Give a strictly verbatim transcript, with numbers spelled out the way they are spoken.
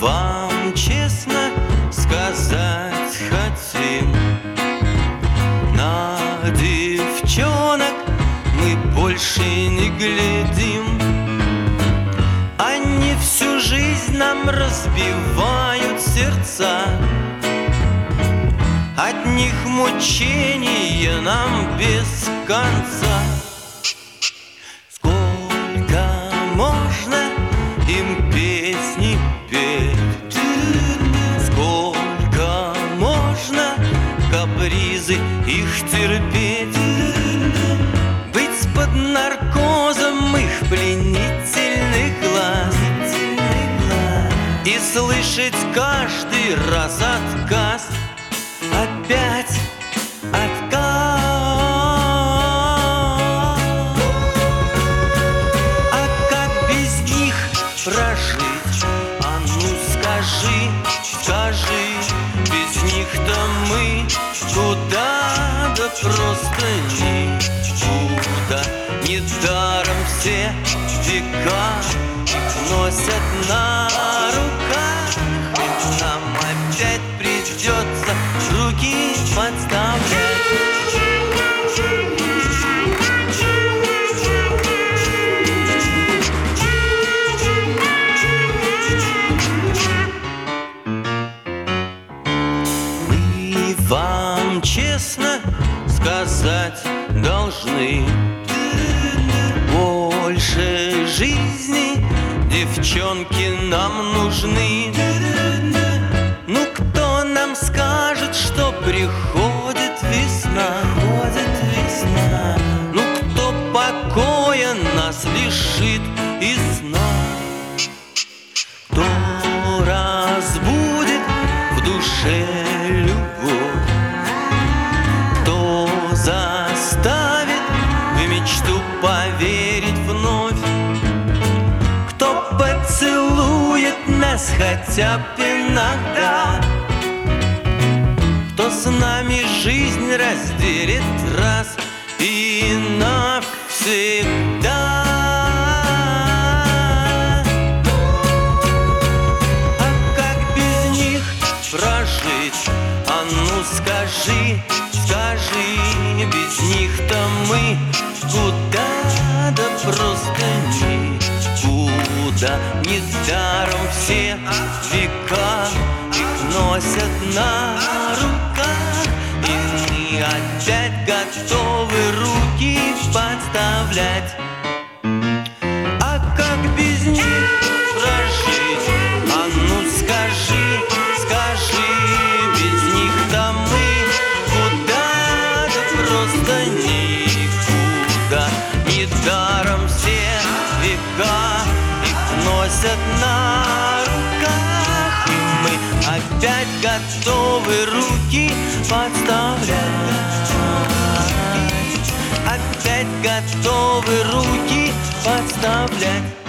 вам честно сказать хотим: на девчонок мы больше не глядим. Они всю жизнь нам разбивают сердца, от них мучения нам без конца. Сколько можно им песни петь, сколько можно капризы их терпеть, быть под наркозом их пленительных глаз и слышать каждый раз отказ. Опять отказ. А как без них прожить? А ну скажи, скажи, без них-то мы куда, да просто никуда. Недаром все века их носят на руках, ведь нам опять придется руки подставлять. Мы вам честно сказать должны: больше жизни девчонки нам нужны. Ну кто нам скажет, что приходит весна? Ходит весна. Ну кто покоя нас лишит и сна? Кто разбудит в душе любовь? Кто заставит в мечту поверить вновь? Кто поцелует нас хотя бы иногда? Кто с нами жизнь разделит раз и навсегда? А как без них прожить? А ну скажи, скажи, без них-то мы куда, да просто никуда. Недаром все века их носят на руках, и мы опять готовы руки подставлять. А как без них прожить? А ну скажи, скажи, без них-то мы куда, да просто никуда. Недаром все века их носят на руках, и мы опять готовы руки подставлять. Опять готовы руки подставлять.